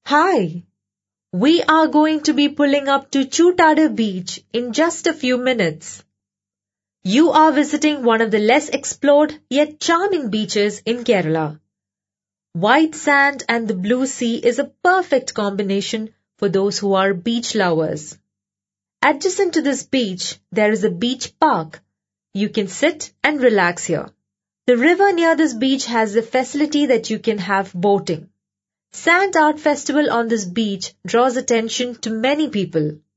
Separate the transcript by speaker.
Speaker 1: Hi! We are going to be pulling up to Chutadu Beach in just a few minutes. You are visiting one of the less explored yet charming beaches in Kerala. White sand and the blue sea is a perfect combination for those who are beach lovers. Adjacent to this beach, there is a beach park. You can sit and relax here. The river near this beach has the facility that you can have boating. Sand Art Festival on this beach draws attention to many people.